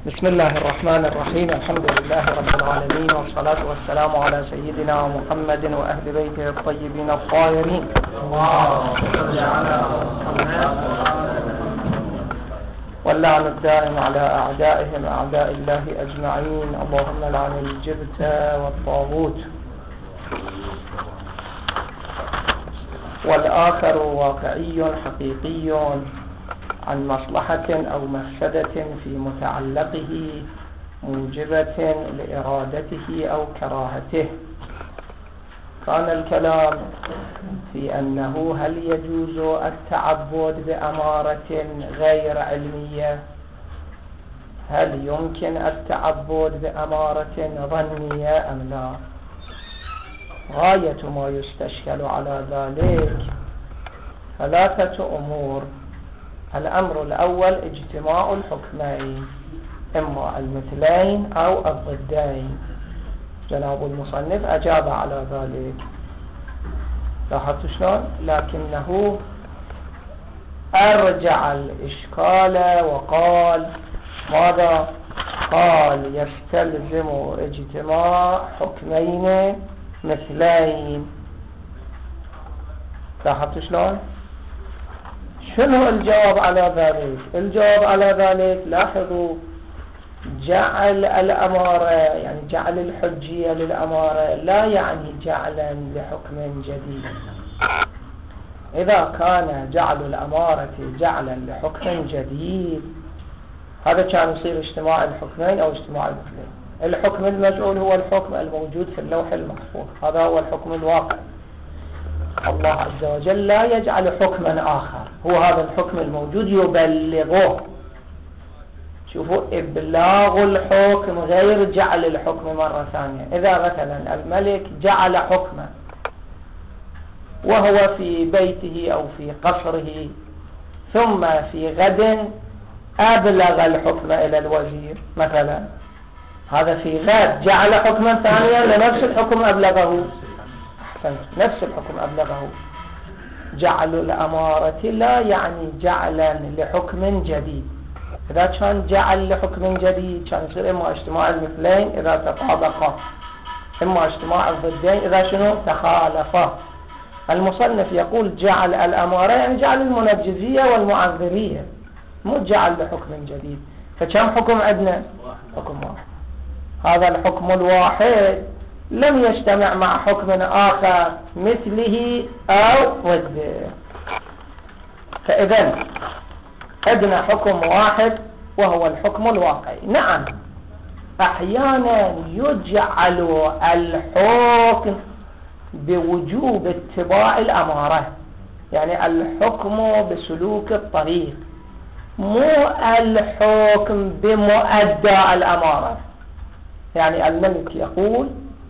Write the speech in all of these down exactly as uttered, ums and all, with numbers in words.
بسم الله الرحمن الرحيم. الحمد لله رب العالمين، والصلاة والسلام على سيدنا محمد وأهل بيته الطيبين الطاهرين. واللعن الدائم على أعدائهم أعداء الله أجمعين. اللهم لعن الجبت والطاغوت. والآخر واقعي حقيقي عن مصلحة أو مفسدة في متعلقه موجبة لإرادته أو كراهته. كان الكلام في أنه هل يجوز التعبد بأمارة غير علمية؟ هل يمكن التعبد بأمارة ظنية أم لا؟ غاية ما يستشكل على ذلك ثلاثة أمور. الأمر الأول اجتماع الحكمين، إما المثلين أو الضدين. جناب المصنف أجاب على ذلك، لاحظتوا شلون؟ لكنه أرجع الإشكال وقال ماذا؟ قال يستلزم اجتماع حكمين مثلين. لاحظتوا شلون؟ شنو الجواب على ذلك؟ الجواب على ذلك لاحظوا، جعل الأمارة يعني جعل الحجية للأمارة لا يعني جعلا لحكم جديد. إذا كان جعل الأمارة جعلا لحكم جديد هذا كان يصير اجتماع الحكمين أو اجتماع المثلين. الحكم المجعول هو الحكم الموجود في اللوح المحفوظ، هذا هو الحكم الواقع. الله عز وجل لا يجعل حكما آخر، هو هذا الحكم الموجود يبلغه. شوفوا، إبلاغ الحكم غير جعل الحكم مرة ثانية. إذا مثلا الملك جعل حكما وهو في بيته أو في قصره، ثم في غد أبلغ الحكم إلى الوزير مثلا، هذا في غد جعل حكما ثانيا لنفس الحكم أبلغه. نفس الحكم أبلغه. جعل الأمارة لا يعني جعلا لحكم جديد. إذا كان جعل لحكم جديد كان يصير إما اجتماع المثلين إذا تطابقا، إما اجتماع الضدين إذا شنو تخالفا. المصنف يقول جعل الأمارة يعني جعل المنجزية والمعذرية، مو جعل لحكم جديد. فكم حكم عندنا؟ حكم واحد. هذا الحكم الواحد لم يجتمع مع حكم آخر مثله أو ضده. فإذن عندنا حكم واحد وهو الحكم الواقعي. نعم، أحيانا يجعل الحكم بوجوب اتباع الأمارة، يعني الحكم بسلوك الطريق، مو الحكم بمؤدى الأمارة. يعني الملك يقول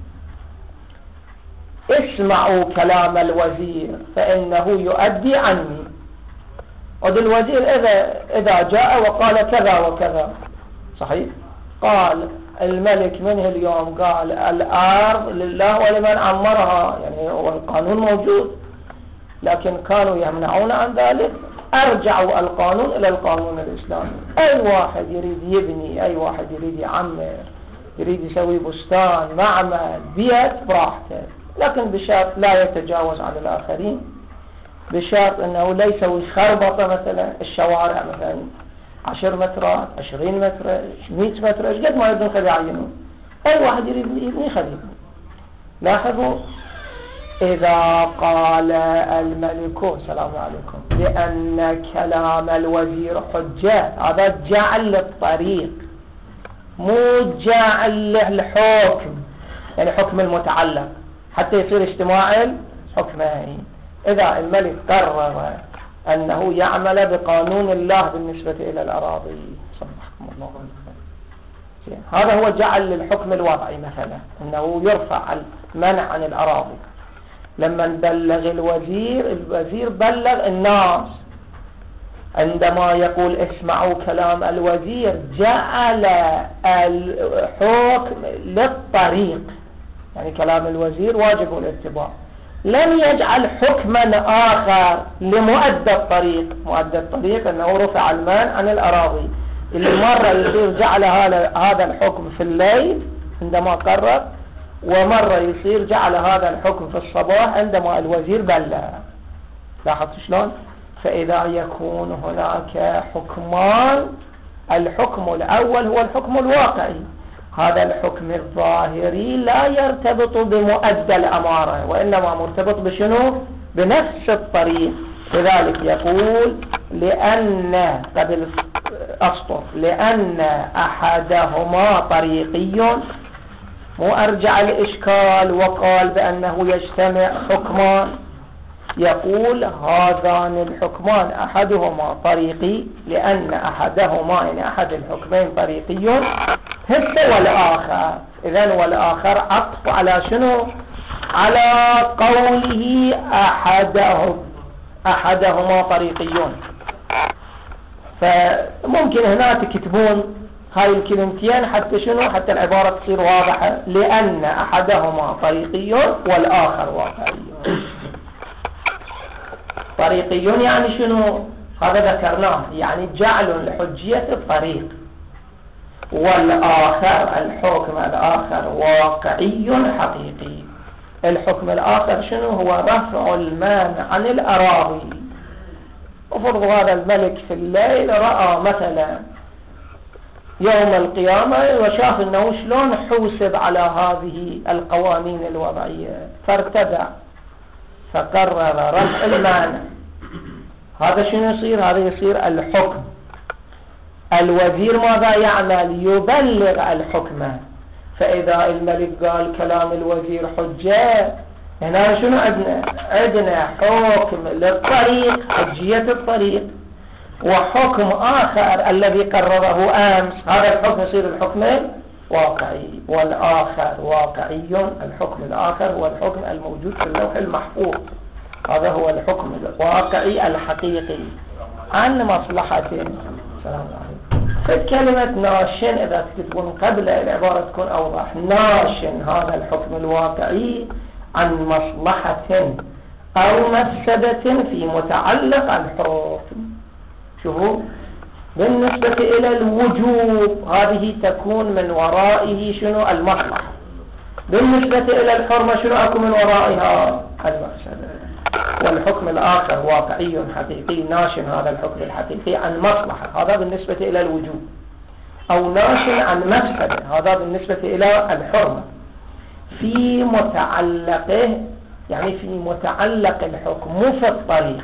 اسمعوا كلام الوزير فإنه يؤدي عني. ود الوزير إذا, إذا جاء وقال كذا وكذا صحيح، قال الملك منه اليوم قال الأرض لله ولمن عمرها، يعني والقانون موجود، لكن كانوا يمنعون عن ذلك. أرجعوا القانون إلى القانون الإسلامي. أي واحد يريد يبني، أي واحد يريد يعمر، يريد يسوي بستان، معمل، بيت، براحته، لكن بشرط لا يتجاوز على الآخرين، بشرط أنه لا يسوي خربطة. مثلا الشوارع مثلا عشر مترات، عشرين متر، مئة متر، ايش قد ما يبنون خلي يعينون. أي واحد يريد يبني خلي يبني. لاحظوا، إذا قال الملك السلام عليكم بأن كلام الوزير حجة، هذا جعل للطريق، مو جعل للحكم، يعني حكم المتعلق حتى يصير اجتماع الحكمين. إذا الملك قرر أنه يعمل بقانون الله بالنسبة إلى الأراضي، صدقكم الله خير، هذا هو جعل للحكم الوضعي مثلا، أنه يرفع المنع عن الأراضي. لما بلغ الوزير، الوزير بلغ الناس. عندما يقول اسمعوا كلام الوزير جعل الحكم للطريق، يعني كلام الوزير واجب الاتباع. لم يجعل حكما آخر لمؤدى الطريق. مؤدى الطريق أنه رفع المال عن الأراضي، اللي مرة يصير جعل هذا الحكم في الليل عندما قرر، ومرة يصير جعل هذا الحكم في الصباح عندما الوزير بلغ. لاحظت شلون؟ فإذا يكون هناك حكمان، الحكم الأول هو الحكم الواقعي، هذا الحكم الظاهري لا يرتبط بمؤدى الأمارة، وإنما مرتبط بشنو؟ بنفس الطريق. لذلك يقول لأن قبل أسطر لأن أحدهما طريقي، مو أرجع الإشكال وقال بأنه يجتمع حكمان، يقول هذان الحكمان أحدهما طريقي لأن أحدهما يعني أحد الحكمين طريقي هسه والآخر. إذن والآخر عطف على شنو؟ على قوله أحدهم أحدهما طريقيون. فممكن هنا تكتبون هاي الكلمتين حتى شنو؟ حتى العبارة تصير واضحة. لأن أحدهما طريقيون والآخر واقعي. طريقيون يعني شنو؟ هذا ذكرناه، يعني جعل لحجية الطريق. والآخر الحكم الآخر واقعي حقيقي. الحكم الآخر شنو؟ هو رفع المانع عن الأراضي. وفرض هذا الملك في الليل رأى مثلا يوم القيامة وشاف انه شلون حوسب على هذه القوانين الوضعية، فارتدع فقرر رفع المانع. هذا شنو يصير؟ هذا يصير الحكم. الوزير ماذا يعمل؟ يبلغ الحكمة. فإذا الملك قال كلام الوزير حجة، هنا شنو عندنا؟ عندنا حكم للطريق، حجية الطريق، وحكم آخر الذي قرره أمس، هذا الحكم يصير الحكم واقعي. والآخر واقعي، الحكم الآخر هو الحكم الموجود في اللوح المحفوظ، هذا هو الحكم الواقعي الحقيقي عن مصلحة. سلام عليكم. في كلمة ناشن إذا تكتبون قبل العبارة تكون أوضح. ناشن هذا الحكم الواقعي عن مصلحة أو مفسدة في متعلق الحكم. شوفوا، بالنسبة إلى الوجوب هذه تكون من ورائه شنو؟ المصلحة. بالنسبة إلى الحرمة شنو أكون من ورائها؟ المفسدة. والحكم الآخر واقعي حقيقي ناشن هذا الحكم الحقيقي عن مصلحة، هذا بالنسبة إلى الوجوب. أو ناشن عن مفسدة، هذا بالنسبة إلى الحرمة. في متعلقه يعني في متعلق الحكم مو في الطريق.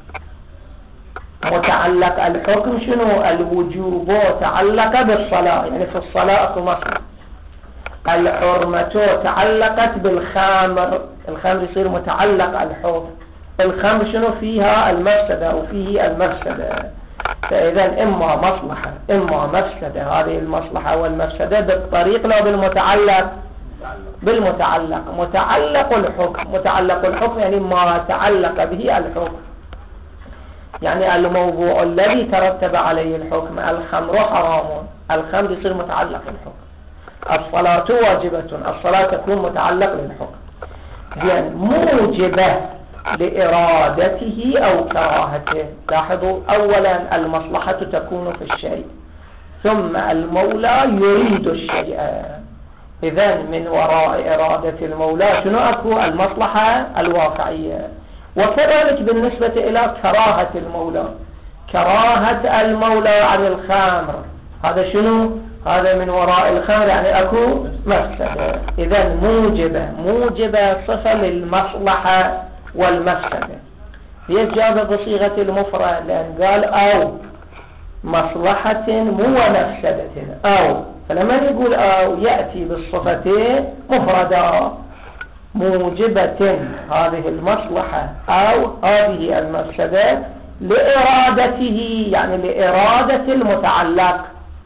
متعلق الحكم شنو؟ الوجوب تعلق بالصلاة، يعني في الصلاة أكو مصلحة. الحرمة تعلقت بالخمر، الخمر يصير متعلق الحكم. الخمر شنو؟ فيها المفسدة وفيه المفسدة. فإذا إما مصلحة إما مفسدة، هذه المصلحة والمفسدة بالطريق لا بالمتعلق. بالمتعلق. متعلق الحكم، متعلق الحكم يعني ما تعلق به الحكم، يعني الموضوع الذي ترتب عليه الحكم. الخمر حرام، الخمر يصير متعلق الحكم. الصلاة واجبة، الصلاة تكون متعلق للحكم. يعني موجبة لإرادته أو كراهته. لاحظوا، أولا المصلحة تكون في الشيء، ثم المولى يريد الشيء. إذن من وراء إرادة المولى شنو أكو؟ المصلحة الواقعية. وكذلك بالنسبة إلى كراهة المولى، كراهة المولى عن الخمر، هذا شنو؟ هذا من وراء الخمر يعني أكو مفسدة. إذن موجبة موجبة صفة للمصلحة والمفسدة. هي جاب بصيغة المفرد لأن قال أو مصلحة مو مفسدة أو، فلما يقول أو يأتي بالصفتين مفردة. موجبة هذه المصلحة أو هذه المفسدة لإرادته، يعني لإرادة المتعلق.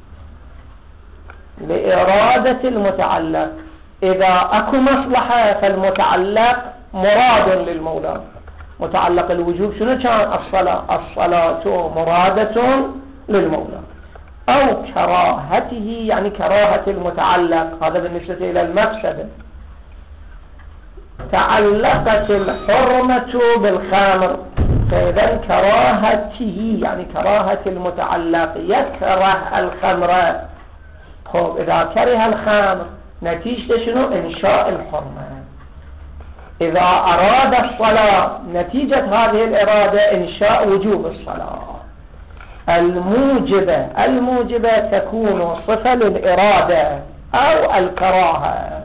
لإرادة المتعلق. إذا أكو مصلحة فالمتعلق مراد للمولى. متعلق الوجوب شنو كان؟ الصلاة. الصلاة مرادة للمولى. أو كراهته يعني كراهة المتعلق، هذا بالنسبة إلى المفسدة. تعلقت الحرمة بالخمر، فإذا كراهته يعني كراهة المتعلق يكره الخمر. خب إذا كره الخمر نتيجة شنو؟ إنشاء الحرمة. إذا أراد الصلاة نتيجة هذه الإرادة إنشاء وجوب الصلاة. الموجبة الموجبة تكون صفة للإرادة أو الكراهة.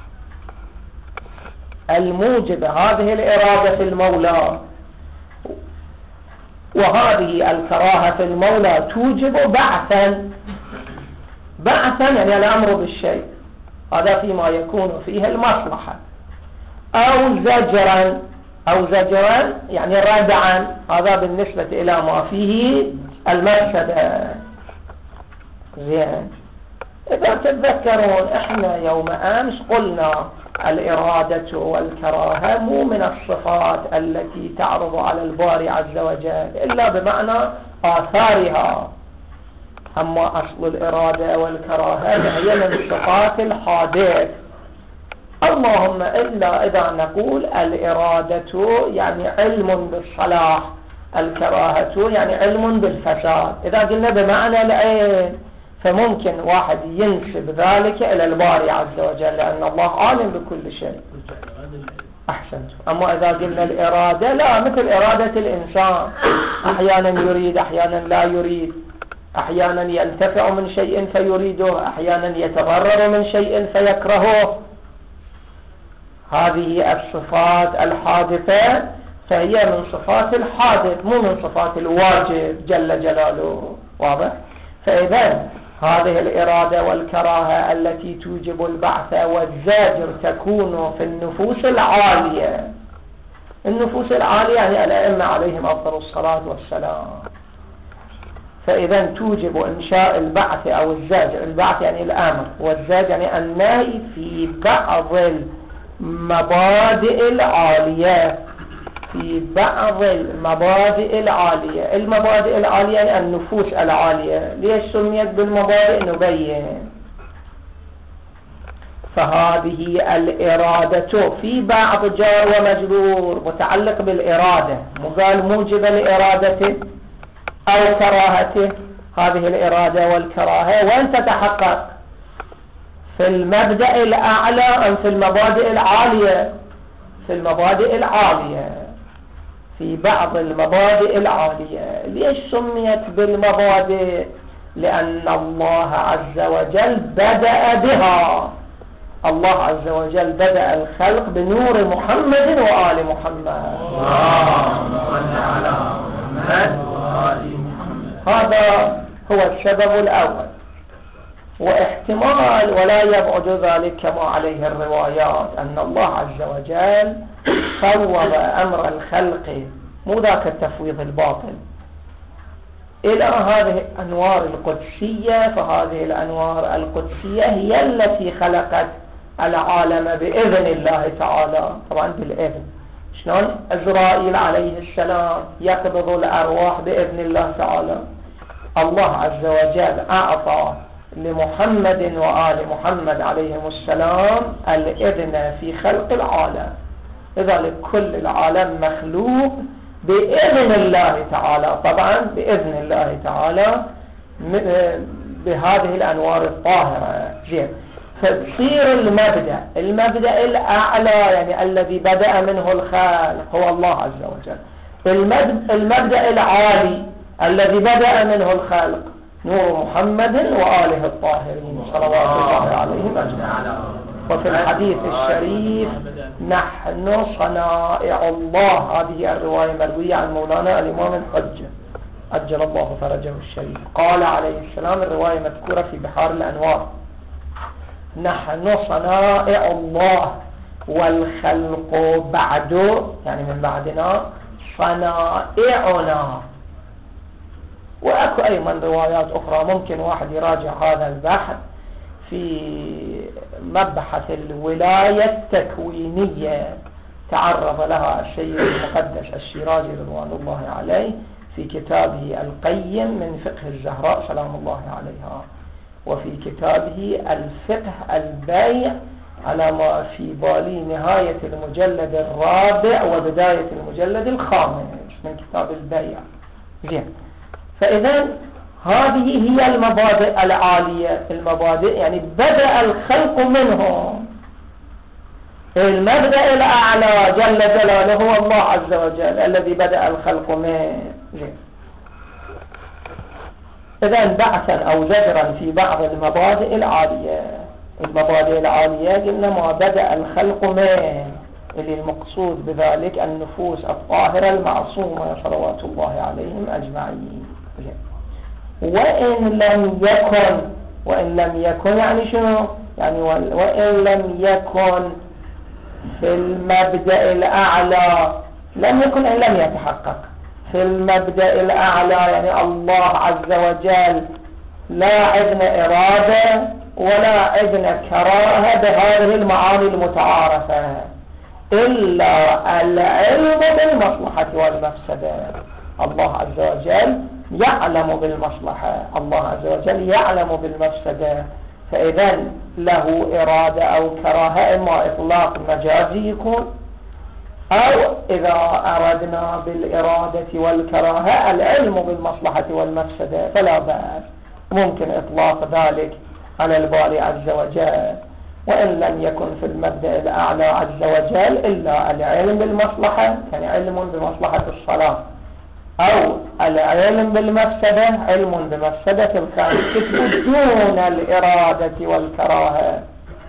الموجبة هذه الإرادة في المولى، وهذه الكراهة في المولى توجب بعثا. بعثا يعني الأمر بالشيء، هذا فيما يكون فيه المصلحة. أو زجرا أو زجرا يعني ردعا، هذا بالنسبة إلى ما فيه المفسدة. زين، إذا تتذكرون إحنا يوم أمس قلنا الإرادة والكراهة مو من الصفات التي تعرض على الباري عز وجل إلا بمعنى آثارها. أما أصل الإرادة والكراهة هي من صفات الحادث، اللهم إلا إذا نقول الإرادة يعني علم بالصلاح، الكراهة يعني علم بالفساد. إذا قلنا بمعنى العين فممكن واحد ينسب ذلك إلى الباري عز وجل لأن الله عالم بكل شيء. أحسنت. أما إذا قلنا الإرادة لا، مثل إرادة الإنسان، أحيانا يريد أحيانا لا يريد، أحيانا ينتفع من شيء فيريده، أحيانا يتضرر من شيء فيكرهه. هذه الصفات الحادثة فهي من صفات الحادث مو من صفات الواجب جل جلاله. واضح؟ فإذا هذه الإرادة والكراهة التي توجب البعث والزاجر تكون في النفوس العالية. النفوس العالية يعني الأئمة عليهم أفضل الصلاة والسلام. فإذا توجب إنشاء البعث أو الزاجر. البعث يعني الأمر، والزاجر يعني النهي في بعض المبادئ العالية. في بعض المبادئ العالية. المبادئ العالية يعني النفوس العالية. ليش سميت بالمبادئ؟ نبين. فهذه الإرادة في بعض جار ومجرور متعلق بالإرادة، مقال موجب لإرادته أو كراهته. هذه الإرادة والكراهة وين تتحقق؟ في المبدأ الأعلى أم في المبادئ العالية؟ في المبادئ العالية، في بعض المبادئ العالية. ليش سميت بالمبادئ؟ لأن الله عز وجل بدأ بها. الله عز وجل بدأ الخلق بنور محمد وآل محمد. اللهم صل على محمد وآل محمد. هذا هو السبب الأول. واحتمال ولا يبعد ذلك كما عليه الروايات أن الله عز وجل فوض أمر الخلق، مو ذاك التفويض الباطل، إلى هذه الأنوار القدسية. فهذه الأنوار القدسية هي التي خلقت العالم بإذن الله تعالى. طبعا بالإذن. شلون إسرائيل عليه السلام يقبض الأرواح بإذن الله تعالى؟ الله عز وجل أعطى لمحمد وآل محمد عليهم السلام الإذن في خلق العالم. لذلك كل العالم مخلوق بإذن الله تعالى، طبعا بإذن الله تعالى بهذه الأنوار الطاهرة. زين، فتصير المبدأ المبدأ الأعلى يعني الذي بدأ منه الخالق هو الله عز وجل. المبدأ العالي الذي بدأ منه الخالق نور محمد وآله الطاهرين صلوات الله عليهم أجمعين. وفي الحديث الشريف نحن صنائع الله، هذه الرواية مروية عن مولانا الإمام الحجة أجل الله فرجه الشريف. قال عليه السلام، الرواية مذكورة في بحار الأنوار، نحن صنائع الله والخلق بعد يعني من بعدنا صنائعنا. وأكو أيضا روايات أخرى ممكن واحد يراجع هذا البحث في مبحث الولاية التكوينية، تعرض لها السيد المقدس الشيرازي رضوان الله عليه في كتابه القيم من فقه الزهراء سلام الله عليها، وفي كتابه الفقه البيع على ما في بالي نهاية المجلد الرابع وبداية المجلد الخامس. من كتاب البيع. زين، فإذا هذه هي المبادئ العالية. المبادئ يعني بدأ الخلق منهم. المبدأ الأعلى جل جلاله هو الله عز وجل الذي بدأ الخلق منه. زين، إذا بعثا أو زجرا في بعض المبادئ العالية. المبادئ العالية قلنا ما بدأ الخلق منه، اللي المقصود بذلك النفوس الطاهرة المعصومة صلوات الله عليهم أجمعين. وإن لم يكن، وإن لم يكن يعني شنو؟ يعني وإن لم يكن في المبدأ الأعلى، لم يكن إن لم يتحقق في المبدأ الأعلى، يعني الله عز وجل لا عندنا إرادة ولا عندنا كراهة بهذه المعاني المتعارفة، إلا العلم بالمصلحة والمفسدة. الله عز وجل يعلم بالمصلحة، الله عز وجل يعلم بالمفسدة، فإذا له إرادة أو كراهة، إما إطلاق مجازي يكون، أو إذا أردنا بالإرادة والكراهة العلم بالمصلحة والمفسدة فلا بأس، ممكن إطلاق ذلك على الباري عز وجل. وإن لم يكن في المبدأ الأعلى عز وجل إلا العلم بالمصلحة، يعني علم بمصلحة الصلاة، أو العلم بالمفسدة، علم بمفسدة الكسب دون الإرادة والكراهة،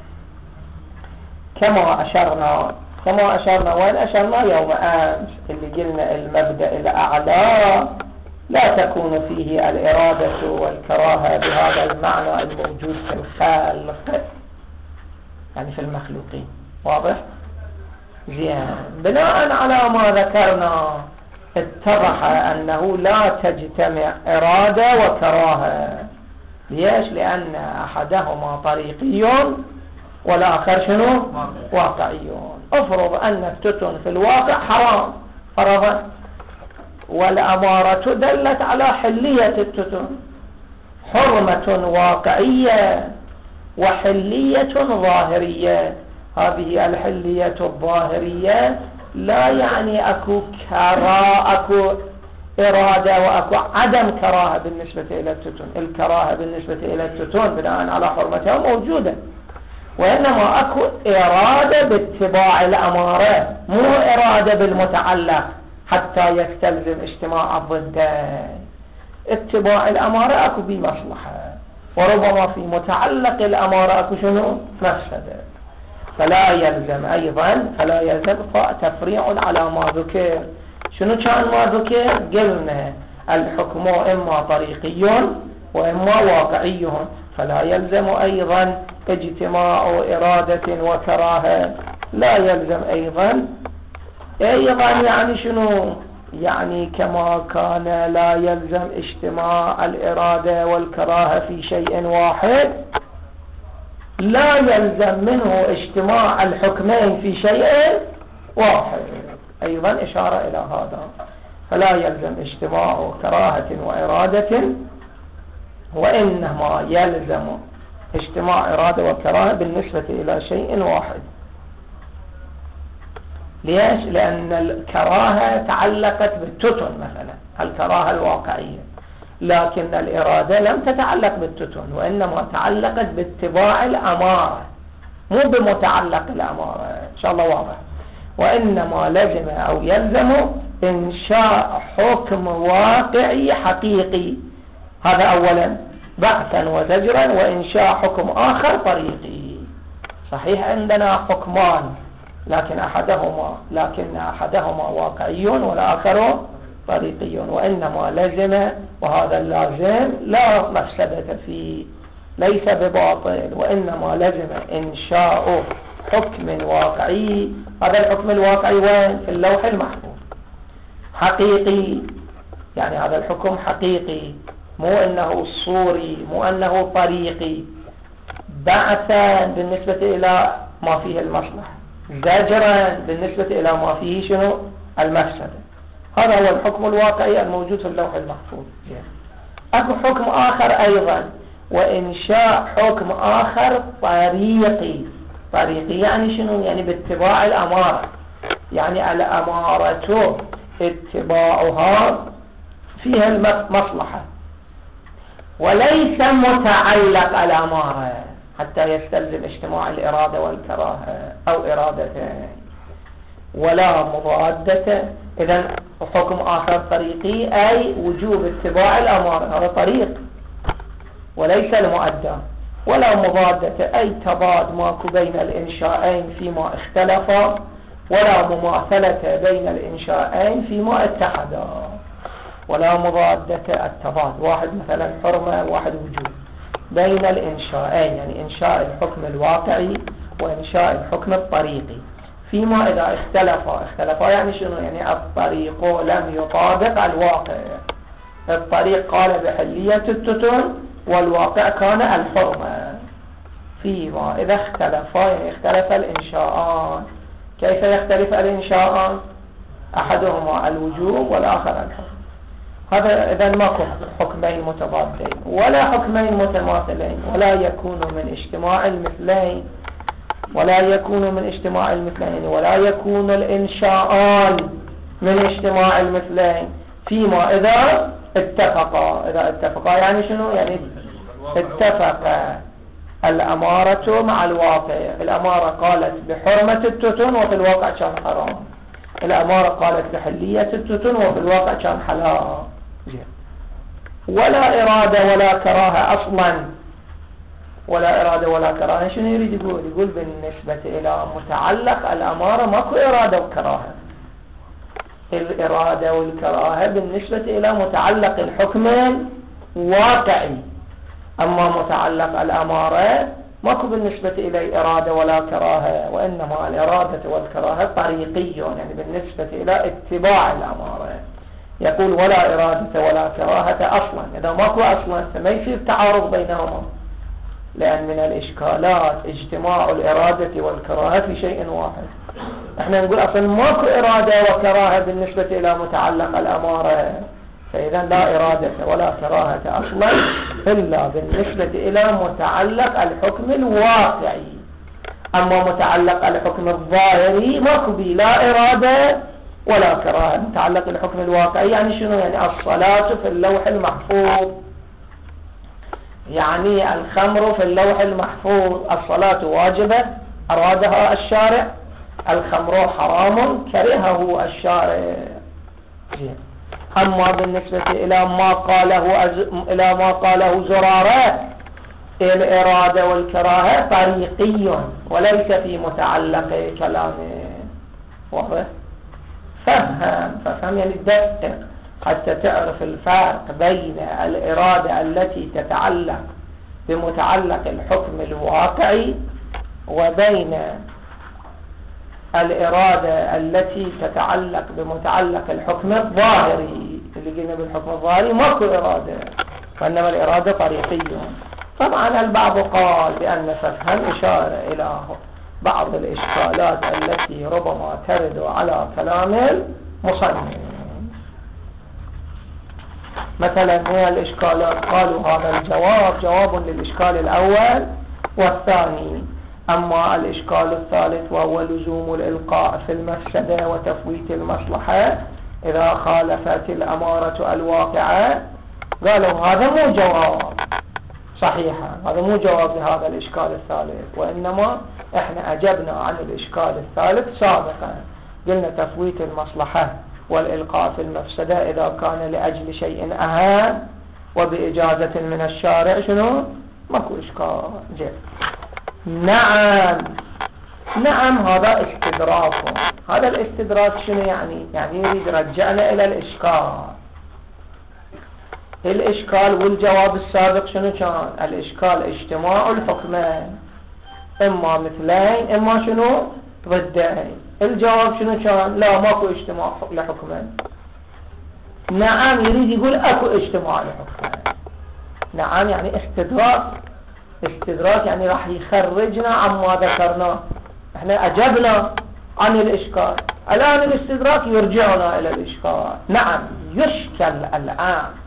كما أشرنا كما أشرنا وين أشرنا يوم أمس، اللي قلنا المبدأ الأعلى لا تكون فيه الإرادة والكراهة بهذا المعنى الموجود في الخلق، يعني في المخلوقين. واضح؟ زين، بناء على ما ذكرنا اتضح أنه لا تجتمع إرادة وكراهة. ليش؟ لأن أحدهما طريقي والآخر شنو؟ واقعي. افرض أن التتن في الواقع حرام فرضا، والأمارة دلت على حلية التتن، حرمة واقعية وحلية ظاهرية. هذه الحلية الظاهرية لا يعني أكو كراهة، أكو إرادة وأكو عدم كراهة بالنسبة إلى التتن. الكراهة بالنسبة إلى التتن بناء على حرمتها موجودة، وإنما أكو إرادة باتباع الأمارة، مو إرادة بالمتعلق حتى يستلزم اجتماع الضدين. اتباع الأمارة أكو بمصلحة، وربما في متعلق الأمارة أكو شنو؟ مفسدة. فلا يلزم أيضا فلا يلزم تفريع على ما ذكر. شنو كان ما ذكر؟ قلنا الحكم إما طريقي وإما واقعي، فلا يلزم أيضا اجتماع إرادة وكراهة. لا يلزم أيضا أيضا يعني شنو؟ يعني كما كان لا يلزم اجتماع الإرادة والكراهة في شيء واحد، لا يلزم منه اجتماع الحكمين في شيء واحد. أيضا إشارة إلى هذا، فلا يلزم اجتماع كراهة وإرادة، وإنما يلزم اجتماع إرادة وكراهة بالنسبة إلى شيء واحد. ليش؟ لأن الكراهة تعلقت بالتتن مثلا، الكراهة الواقعية، لكن الإرادة لم تتعلق بالتتن، وإنما تعلقت باتباع الأمارة، مو بمتعلق الأمارة. إن شاء الله واضح. وإنما لزم أو يلزم إنشاء حكم واقعي حقيقي، هذا أولا، بعثا وزجرا، وإنشاء حكم آخر طريقي. صحيح عندنا حكمان، لكن أحدهما لكن أحدهما واقعي والآخر طريقي، وإنما لزم، وهذا اللازم لا مفسدة فيه، ليس بباطل، وإنما لزم إنشاء حكم واقعي. هذا الحكم الواقعي وين؟ في اللوح المحفوظ. حقيقي، يعني هذا الحكم حقيقي، مو أنه صوري، مو أنه طريقي. بعثا بالنسبة إلى ما فيه المصلحة، زجرا بالنسبة إلى ما فيه شنو؟ المفسدة. هذا هو الحكم الواقعي الموجود في اللوح المحفوظ. أكو حكم آخر أيضا، وإنشاء حكم آخر طريقي. طريقي يعني شنو؟ يعني باتباع الأمارة، يعني الأمارة اتباعها فيها المصلحة وليس متعلق الأمارة حتى يستلزم اجتماع الإرادة والكراهة أو إرادتين ولا مضادة. إذن حكم آخر طريقي أي وجوب اتباع الأمارة، هذا طريق وليس المؤدى. ولا مضادة أي تضاد ماكو بين الإنشاءين فيما اختلفا، ولا مماثلة بين الإنشاءين فيما اتحدا. ولا مضادة التضاد، واحد مثلا حرمة واحد وجوب بين الإنشاءين، يعني إنشاء الحكم الواقعي وإنشاء الحكم الطريقي فيما إذا اختلفا. اختلفا يعني شنو؟ يعني الطريق لم يطابق الواقع. الطريق قال بحلية التتن والواقع كان الحرمة. فيما إذا اختلفا يعني اختلف الإنشاءان. كيف يختلف الإنشاءان؟ أحدهما الوجوب والآخر الحرم. هذا إذن ماكو حكمين متضادين ولا حكمين متماثلين، ولا يكون من اجتماع المثلين ولا يكون من اجتماع المثلين ولا يكون الإنشاءان من اجتماع المثلين فيما إذا اتفقا. إذا اتفقا يعني شنو؟ يعني اتفق الأمارة مع الواقع. الأمارة قالت بحرمة التتن وفي الواقع كان حرام، الأمارة قالت بحلية التتن وفي الواقع كان حلال. ولا إرادة ولا كراهة أصلا. ولا إرادة ولا كراهة شنو يريد يقول؟ يقول بالنسبة إلى متعلق الأمارة ماكو إرادة وكراهة. الإرادة والكراهة بالنسبة إلى متعلق الحكم الواقعي، أما متعلق الأمارة ماكو بالنسبة إلى إرادة ولا كراهة، وإنما الإرادة والكراهة طريقي يعني بالنسبة إلى اتباع الأمارة. يقول ولا إرادة ولا كراهة أصلا. إذا ماكو أصلا فما يصير تعارض بينهما، لأن من الإشكالات اجتماع الإرادة والكراهة في شيء واحد. احنا نقول أصلا ماكو إرادة وكراهة بالنسبة إلى متعلق الأمارة، فإذا لا إرادة ولا كراهة أصلا إلا بالنسبة إلى متعلق الحكم الواقعي. أما متعلق الحكم الظاهري ماكو بي لا إرادة ولا كراهة. متعلق الحكم الواقعي يعني شنو؟ يعني الصلاة في اللوح المحفوظ، يعني الخمر في اللوح المحفوظ. الصلاة واجبة أرادها الشارع، الخمر حرام كرهه الشارع. أما بالنسبة إلى ما قاله أز... إلى ما قاله زرارة الإرادة والكراهة طريقي وليس في متعلق كلامه. واضح؟ فهم فهم يعني دقق حتى تعرف الفرق بين الإرادة التي تتعلق بمتعلق الحكم الواقعي وبين الإرادة التي تتعلق بمتعلق الحكم الظاهري. اللي قلنا بالحكم الظاهري ماكو إرادة، وإنما الإرادة طريقية. طبعا البعض قال بأن فهم إشارة إلى بعض الإشكالات التي ربما ترد على كلام المصنف. مثلا من الإشكالات قالوا هذا الجواب جواب للإشكال الأول والثاني. أما الإشكال الثالث وهو لزوم الإلقاء في المفسدة وتفويت المصلحة إذا خالفت الأمارة الواقعة، قالوا هذا مو جواب صحيحا، هذا مو جواب لهذا الإشكال الثالث، وإنما إحنا أجبنا عن الإشكال الثالث سابقا. قلنا تفويت المصلحة والإلقاء في المفسدة إذا كان لأجل شيء أهم وبإجازة من الشارع شنو؟ ماكو إشكال. جيد. نعم نعم هذا استدراك. هذا الاستدراك شنو يعني؟ يعني يريد رجعنا إلى الإشكال. الإشكال والجواب السابق شنو كان؟ الإشكال اجتماع الحكمين، إما مثلين إما شنو؟ ضدين. الجواب شنو كان؟ لا ماكو اجتماع لحكمين. نعم يريد يقول اكو اجتماع لحكمين. نعم يعني استدراك. استدراك يعني راح يخرجنا عما ذكرناه. احنا اجبنا عن الاشكال، الان الاستدراك يرجعنا الى الاشكال. نعم يشكل الان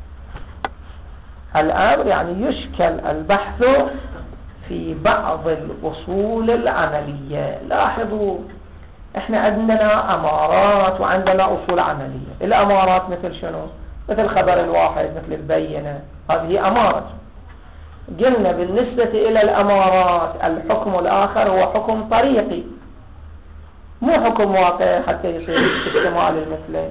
الامر يعني يشكل البحث في بعض الاصول العملية. لاحظوا احنا عندنا أمارات وعندنا أصول عملية. الأمارات مثل شنو؟ مثل خبر الواحد، مثل البينة، هذه أمارة. قلنا بالنسبة إلى الأمارات الحكم الآخر هو حكم طريقي، مو حكم واقعي حتى يصير اجتماع للمثلين.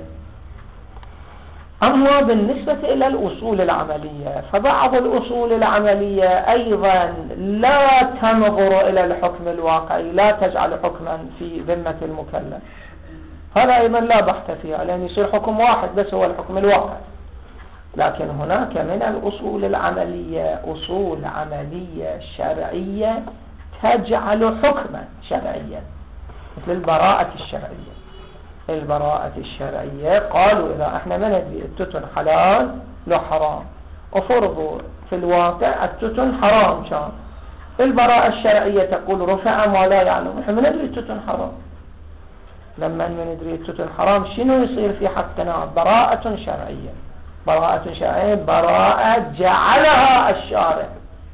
أما بالنسبة إلى الأصول العملية فبعض الأصول العملية أيضا لا تنظر إلى الحكم الواقعي، لا تجعل حكما في ذمة المكلف. هذا أيضا لا بحث فيها، لأن يصير حكم واحد بس هو الحكم الواقعي. لكن هناك من الأصول العملية أصول عملية شرعية تجعل حكما شرعيا، مثل البراءة الشرعية. البراءة الشرعية قالوا إذا احنا ما ندري التتن حلال لو حرام، وفرضوا في الواقع التتن حرام كان، البراءة الشرعية تقول رفع ما لا يعلم. احنا ما ندري التتن حرام، لما ما ندري التتن حرام شنو يصير في حقنا؟ براءة شرعية. براءة شرعية براءة جعلها الشارع،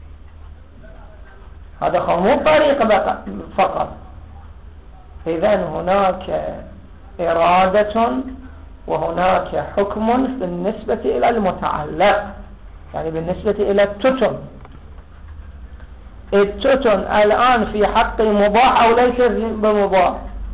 هذا مو طريقة فقط. إذن هناك إرادة وهناك حكم بالنسبة إلى المتعلق، يعني بالنسبة إلى التتن. التتن الآن في حقي مباح أو ليس بمباح؟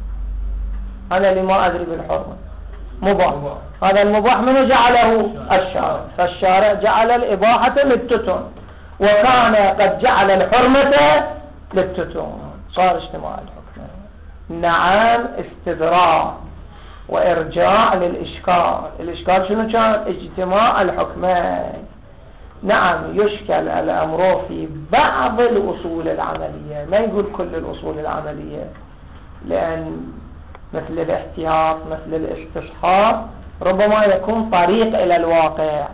أنا اللي ما أدري بالحرمة. مباح. هذا المباح من جعله؟ الشارع. فالشارع جعل الإباحة للتتن، وكان قد جعل الحرمة للتتن، صار اجتماع الحكم. نعم، استدراج وإرجاع للإشكال. الإشكال شنو كان؟ اجتماع الحكمين. نعم، يشكل الأمر في بعض الأصول العملية، ما يقول كل الأصول العملية، لأن مثل الاحتياط مثل الاستصحاب ربما يكون طريق إلى الواقع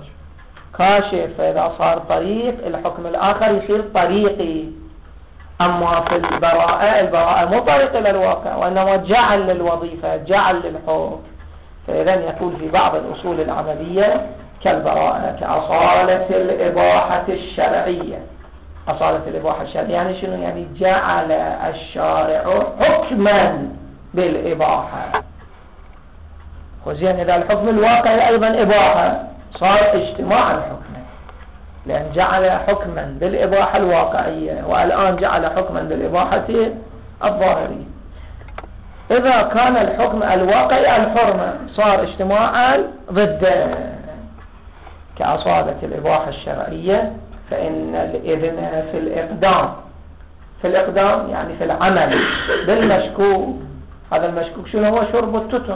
كاشف، فإذا صار طريق الحكم الآخر يصير طريقي. أما في البراءة، البراءة مو طريق إلى الواقع، وإنما جعل للوظيفة، جعل للحكم. فإذن يكون في بعض الأصول العملية كالبراءة كأصالة الإباحة الشرعية. أصالة الإباحة الشرعية يعني شنو؟ يعني جعل الشارع حكما بالإباحة. وزين إذا الحكم الواقعي أيضا إباحة صار اجتماع الحكم، لأن جعل حكما بالإباحة الواقعية والآن جعل حكما بالإباحة الظاهرية. إذا كان الحكم الواقعي الحرمة صار اجتماعا ضده كأصالة الإباحة الشرعية. فإن الإذن في الإقدام، في الإقدام يعني في العمل بالمشكوك. هذا المشكوك شنو هو؟ شرب التتن.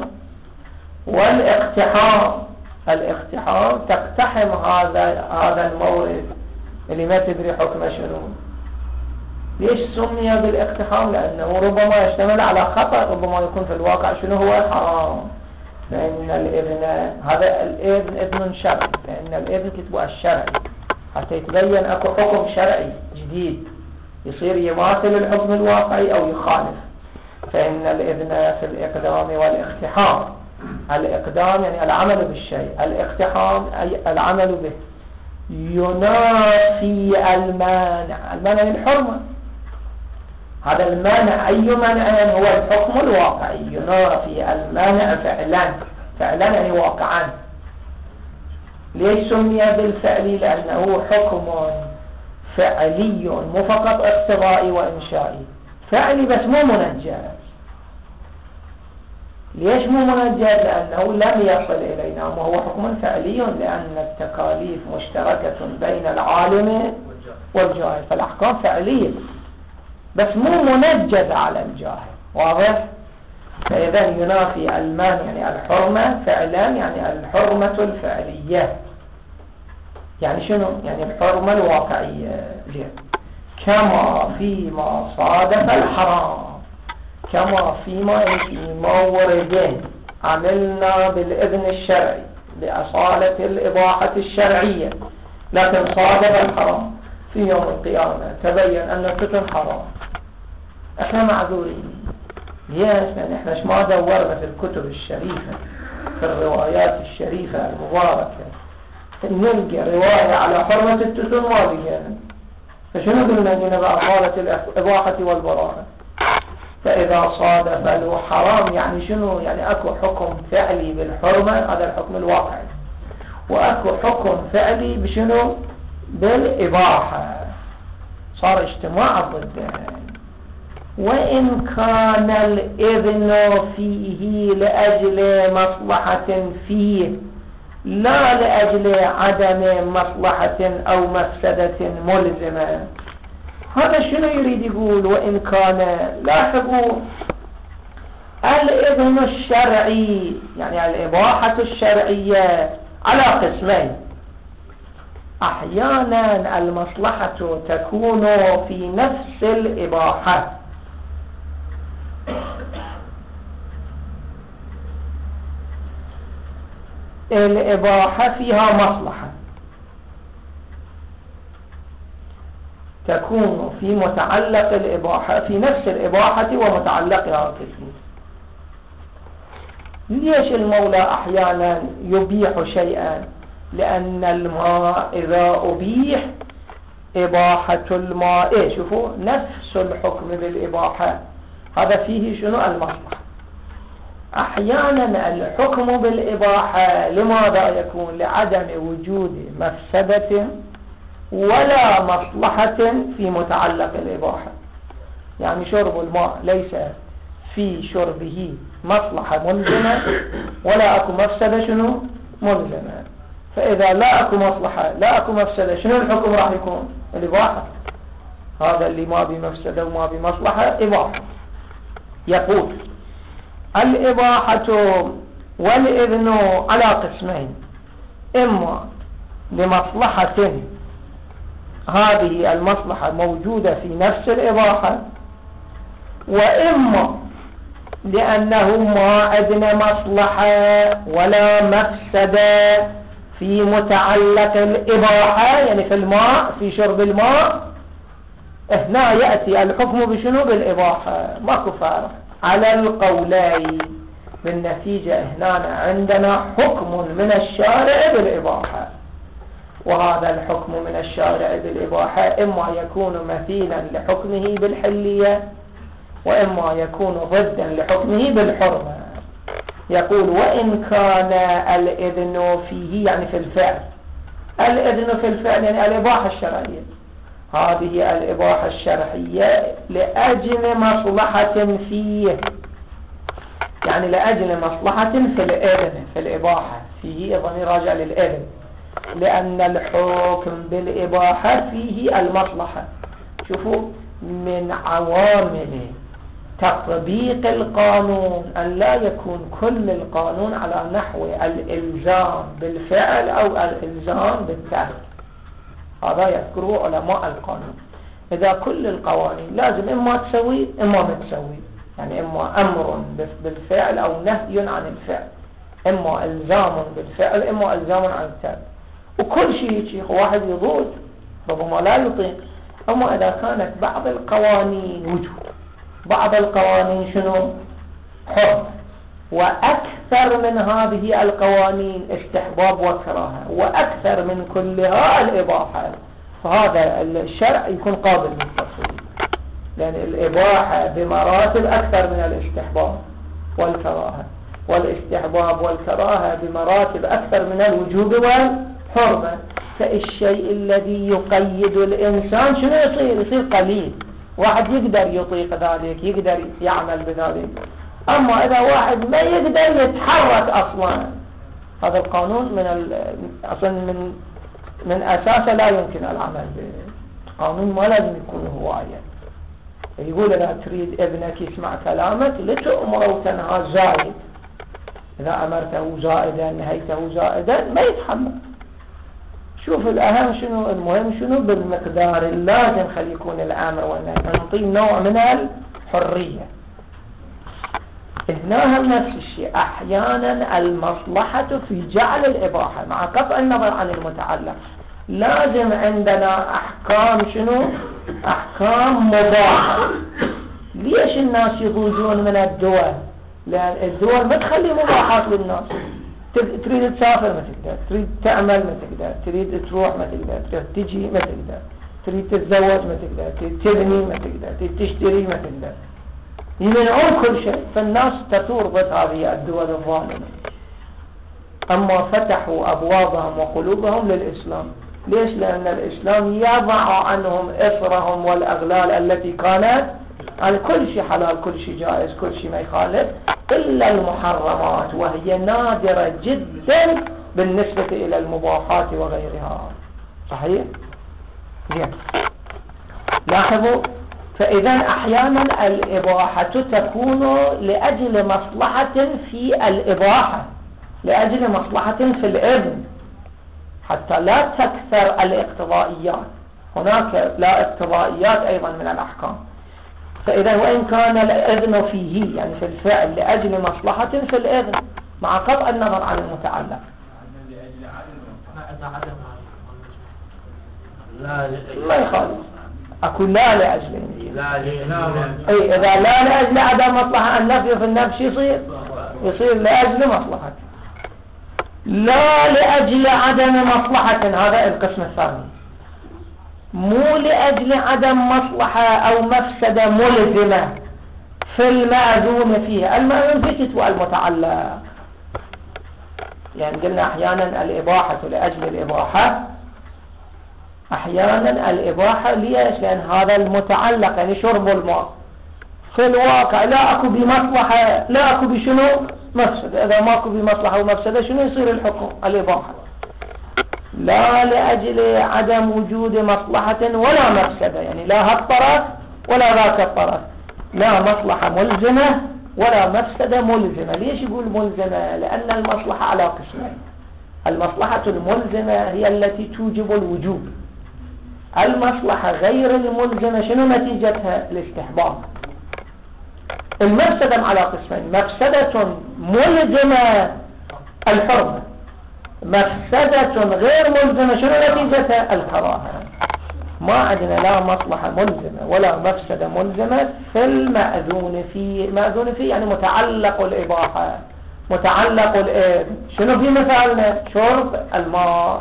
والاقتحام، الاقتحام تقتحم هذا هذا المورد اللي ما تدري حكمه شنو. ليش سمي بالاقتحام؟ لأنه ربما يشتمل على خطأ، ربما يكون في الواقع شنو هو؟ حرام. فإن الإذن، هذا الإذن إذن شرعي، لأن الإذن كتبه الشرعي حتى يتبين أكو حكم شرعي جديد يصير يماثل الحكم الواقعي أو يخالف. فإن الإذن في الإقدام والاقتحام. الإقدام يعني العمل بالشيء، الاقتحام أي العمل به. ينافي المانع، المانع الحرمة. هذا المانع أي مانع؟ هو الحكم الواقعي. ينافي المانع فعلا، فعلا يعني واقعا. ليش سمي بالفعلي؟ لأنه حكم فعلي مو فقط اقتضائي وإنشائي، فعلي بس مو منجز. ليش مو منجز؟ لأنه لم يصل إلينا، وهو حكم فعلي، لأن التكاليف مشتركة بين العالم والجاهل، فالأحكام فعلية بس مو منجز على الجاهل. واضح؟ فإذا ينافي المانع يعني الحرمة فعلا، يعني الحرمة الفعلية. يعني شنو؟ يعني الحرمة الواقعية. كما فيما صادف الحرام، كما فيما في مورد عملنا بالإذن الشرعي بأصالة الإباحة الشرعية، لكن صادف الحرام في يوم القيامة تبين أن التتن حرام، احنا معذورين. ليش؟ لأن احنا ما دورنا في الكتب الشريفة، في الروايات الشريفة المباركة نلقى رواية على حرمة التتن ما بيها. فشنو قلنا هنا بأصالة الإباحة والبراءة؟ فإذا صادف له حرام يعني شنو؟ يعني أكو حكم فعلي بالحرمة، هذا الحكم الواقعي، وأكو حكم فعلي بشنو؟ بالإباحة، صار اجتماع ضدين. وإن كان الإذن فيه لأجل مصلحة فيه لا لأجل عدم مصلحة أو مفسدة ملزمة. هذا شنو يريد يقول؟ وإن كان، لاحظوا الإذن الشرعي يعني الإباحة الشرعية على قسمين. أحيانا المصلحة تكون في نفس الإباحة، الإباحة فيها مصلحة تكون في متعلق الإباحة في نفس الإباحة ومتعلقها كثير. ليش المولى أحيانا يبيح شيئا؟ لأن الماء إذا أبيح إباحة الماء إيه شوفوا نفس الحكم بالإباحة، هذا فيه شنو؟ المصلحة. أحيانا الحكم بالإباحة لماذا يكون؟ لعدم وجود مفسدة ولا مصلحة في متعلق الإباحة. يعني شرب الماء ليس في شربه مصلحة ملزمة ولا أكو مفسدة شنو؟ ملزمة. فإذا لا أكو مصلحة لا أكو مفسدة، شنو الحكم راح يكون؟ الإباحة. هذا اللي ما بمفسدة وما بمصلحة إباحة. يقول الإباحة والإذن على قسمين، إما لمصلحة هذه المصلحة موجودة في نفس الإباحة، وإما لأنه ما عندنا مصلحة ولا مفسدة في متعلق الإباحة، يعني في الماء في شرب الماء. هنا يأتي الحكم بشنو؟ بالإباحة. ماكو فارق على القولين. بالنتيجة هنا عندنا حكم من الشارع بالإباحة، وهذا الحكم من الشارع بالإباحة إما يكون مثيلا لحكمه بالحلية وإما يكون ضدا لحكمه بالحرمة. يقول وإن كان الإذن فيه يعني في الفعل، الإذن في الفعل يعني الإباحة الشرعية، هذه الإباحة الشرعية لأجل مصلحة فيه، يعني لأجل مصلحة في الإذن في الإباحة فيه، ضمير راجع للإذن، لأن الحكم بالإباحة فيه المصلحة. شوفوا من عوامل تطبيق القانون أن لا يكون كل القانون على نحو الإلزام بالفعل أو الإلزام بالترك. هذا يذكره علماء القانون. إذا كل القوانين لازم إما تسوي إما ما تسوي، يعني إما أمر بالفعل أو نهي عن الفعل، إما إلزام بالفعل إما إلزام عن الترك. وكل شيء شيخ واحد يضود ربما لا يطيق. أما إذا كانت بعض القوانين وجود، بعض القوانين شنو؟ حرمة، وأكثر من هذه القوانين استحباب وكراهة، وأكثر من كلها الإباحة، فهذا الشرع يكون قابل للتفصيل، لأن الإباحة بمراتب أكثر من الاستحباب والكراهة، والاستحباب والكراهة بمراتب أكثر من الوجوب والحرمة. فالشيء الذي يقيد الإنسان شنو يصير؟ يصير قليل. واحد يقدر يطيق ذلك، يقدر يعمل بذلك. أما إذا واحد ما يقدر يتحرك أصلا، هذا القانون من أصلا من من أساسه لا يمكن العمل به. القانون ما لازم يكون هواية. يقول إذا تريد ابنك يسمع كلامك لتأمره وتنهى زائد، إذا أمرته زائدا نهيته زائدا ما يتحمل. شوف الأهم شنو، المهم شنو بالمقدار اللازم خلي يكون الأمر والنهي، نعطيه نوع من الحرية. هنا هم نفس الشيء، أحيانا المصلحة في جعل الإباحة مع قطع النظر عن المتعلق. لازم عندنا أحكام شنو؟ أحكام مباحة. ليش الناس يضوجون من الدول؟ لأن الدول ما تخلي مباحات للناس. تريد تسافر ما تقدر، تريد تعمل ما تقدر، تريد تروح ما تقدر، تريد تجي ما تقدر، تريد تتزوج ما تقدر، تريد تبني ما تقدر، تريد تشتري ما تقدر. يمنعون كل شيء، فالناس تثور ضد هذه الدول الظالمة. أما فتحوا أبوابهم وقلوبهم للإسلام. ليش؟ لأن الإسلام يضع عنهم إصرهم والأغلال التي كانت على كل شيء حلال، كل شيء جائز، كل شيء ما يخالف، إلا المحرمات، وهي نادرة جدا بالنسبة إلى المباحات وغيرها. صحيح؟ زين. لاحظوا، فإذا أحيانا الإباحة تكون لأجل مصلحة في الإباحة، لأجل مصلحة في الإذن، حتى لا تكثر الاقتضائيات. هناك لا اقتضائيات أيضا من الأحكام. فإذا وإن كان الإذن فيه يعني في الفعل لأجل مصلحة في الإذن، مع قطع النظر عن المتعلق. ما يخالف، أقول لا لأجل أي إذا لا لأجل عدم مصلحة، النفي في النفس يصير يصير لأجل مصلحة، لا لأجل عدم مصلحة، هذا القسم الثاني. مو لأجل عدم مصلحة أو مفسدة ملزمة في المأذون فيه. المأذون فيه تتوى المتعلق، يعني قلنا أحيانا الإباحة لأجل الإباحة، أحيانا الإباحة ليش؟ لأن هذا المتعلق يعني شرب الماء في الواقع لا أكو بمصلحة، لا أكو بشنو مفسدة. إذا ما أكو بمصلحة ومفسدة شنو يصير الحكم؟ الإباحة. لا لأجل عدم وجود مصلحة ولا مفسدة، يعني لا هالطرف ولا ذاك الطرف، لا مصلحة ملزمة ولا مفسدة ملزمة. ليش يقول ملزمة؟ لأن المصلحة على قسمين. المصلحة الملزمة هي التي توجب الوجوب، المصلحة غير الملزمة شنو نتيجتها؟ الاستحباب. المفسدة على قسمين، مفسدة ملزمة الحرمة، مفسدة غير ملزمة شنو نتيجتها؟ الكراهة. ما عندنا لا مصلحة ملزمة ولا مفسدة ملزمة في المأذون فيه. مأذون فيه يعني متعلق الإباحة، متعلق الإذن. شنو في مثالنا؟ شرب الماء.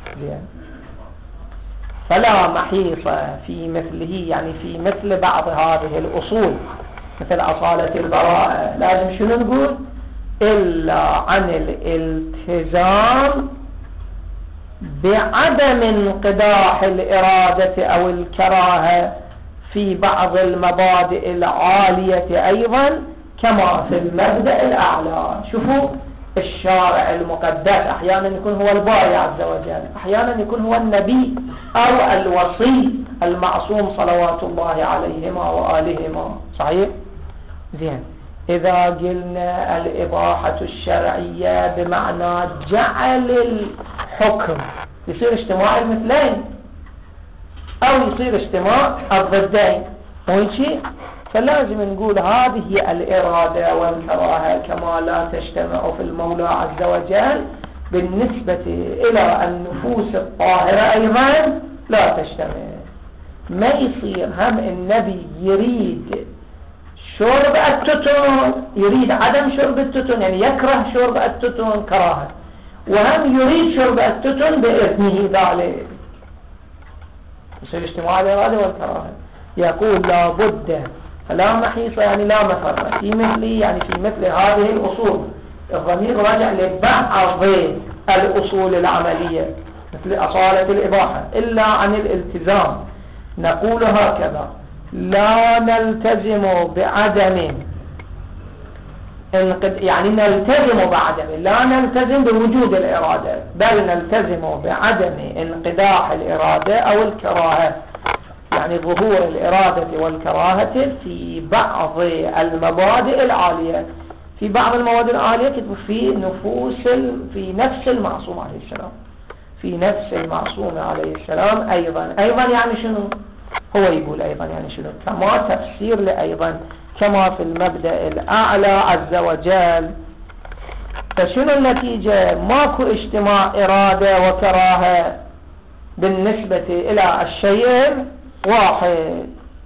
فلا محيص في مثله، يعني في مثل بعض هذه الأصول مثل أصالة البراءة، لازم شنو نقول؟ إلا عن الالتزام بعدم انقداح الإرادة أو الكراهة في بعض المبادئ العالية أيضا، كما في المبدأ الأعلى. شوفوا الشارع المقدس أحيانا يكون هو الباري عز وجل، أحيانا يكون هو النبي أو الوصي المعصوم صلوات الله عليهما وآلهما. صحيح؟ زين. إذا قلنا الإباحة الشرعية بمعنى جعل الحكم، يصير اجتماع المثلين أو يصير اجتماع الضدين، مو شيء؟ فلازم نقول هذه الإرادة والكراهة كما لا تجتمع في المولى عز وجل بالنسبة إلى النفوس الطاهرة أيضا لا تجتمع. ما يصير هم النبي يريد شرب التتون، يريد عدم شرب التتون، يعني يكره شرب التتون كراهة، وهم يريد شرب التتون بإذنه ذلك. يصير اجتماع الإرادة والكراهة. يقول لا بد، لا محيص يعني لا مفر في مثلي، يعني في مثل هذه الأصول. الضمير راجع لبعض الأصول العملية مثل أصالة الإباحة، إلا عن الالتزام. نقول هكذا: لا نلتزم بعدم يعني نلتزم بعدم، لا نلتزم بوجود الإرادة، بل نلتزم بعدم انقداح الإرادة أو الكراهة، يعني ظهور الإرادة والكراهة في بعض المبادئ العالية. في بعض المبادئ العالية كتب في نفوس في نفس المعصوم عليه السلام، في نفس المعصوم عليه السلام أيضا. أيضا يعني شنو؟ هو يقول أيضا يعني شنو؟ كما تفسير لأيضا كما في المبدأ الأعلى عز وجل. فشنو النتيجة؟ ماكو اجتماع إرادة وكراهة بالنسبة إلى الشيء واحد،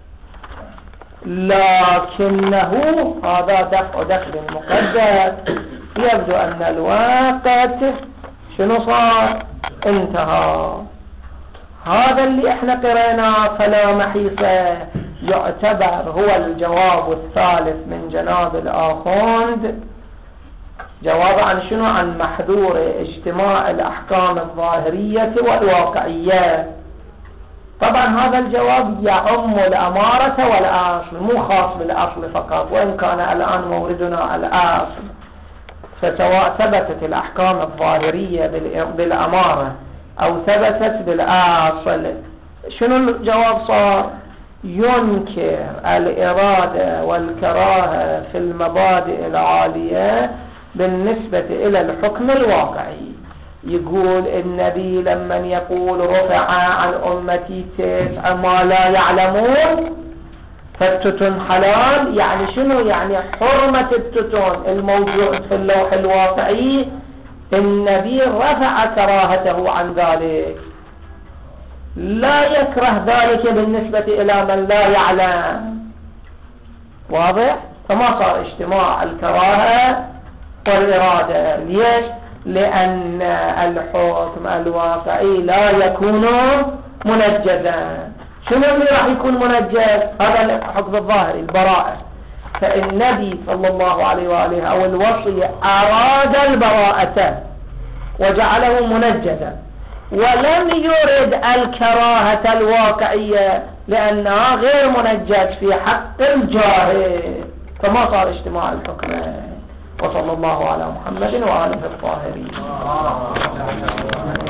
لكنه هذا دفع دخل مقدر. يبدو أن الوقت شنو صار؟ انتهى. هذا اللي احنا قرأناه فلا محيص يعتبر هو الجواب الثالث من جناب الآخوند، جواب عن شنو؟ عن محذور اجتماع الأحكام الظاهرية والواقعية. طبعا هذا الجواب يعم الأمارة والأصل، مو خاص بالأصل فقط، وإن كان الآن موردنا الأصل. فسواء ثبتت الأحكام الظاهرية بالأمارة أو ثبتت بالأصل، شنو الجواب صار؟ ينكر الإرادة والكراهة في المبادئ العالية بالنسبة إلى الحكم الواقعي. يقول النبي لما يقول رفع عن أمتي تسع ما لا يعلمون فالتتن حلال، يعني شنو؟ يعني حرمة التتن الموجود في اللوح الواقعي النبي رفع كراهته عن ذلك، لا يكره ذلك بالنسبة إلى من لا يعلم. واضح؟ فما صار اجتماع الكراهة والإرادة. ليش؟ لأن الحكم الواقعي لا يكون منجزا. شنو اللي راح يكون منجز؟ هذا الحكم الظاهري البراءة. فالنبي صلى الله عليه وآله أو الوصي أراد البراءة وجعله منجزا، ولم يرد الكراهة الواقعية لأنها غير منجز في حق الجاهل، فما صار اجتماع الحكمين. وصلى الله على محمد وآله الطاهرين.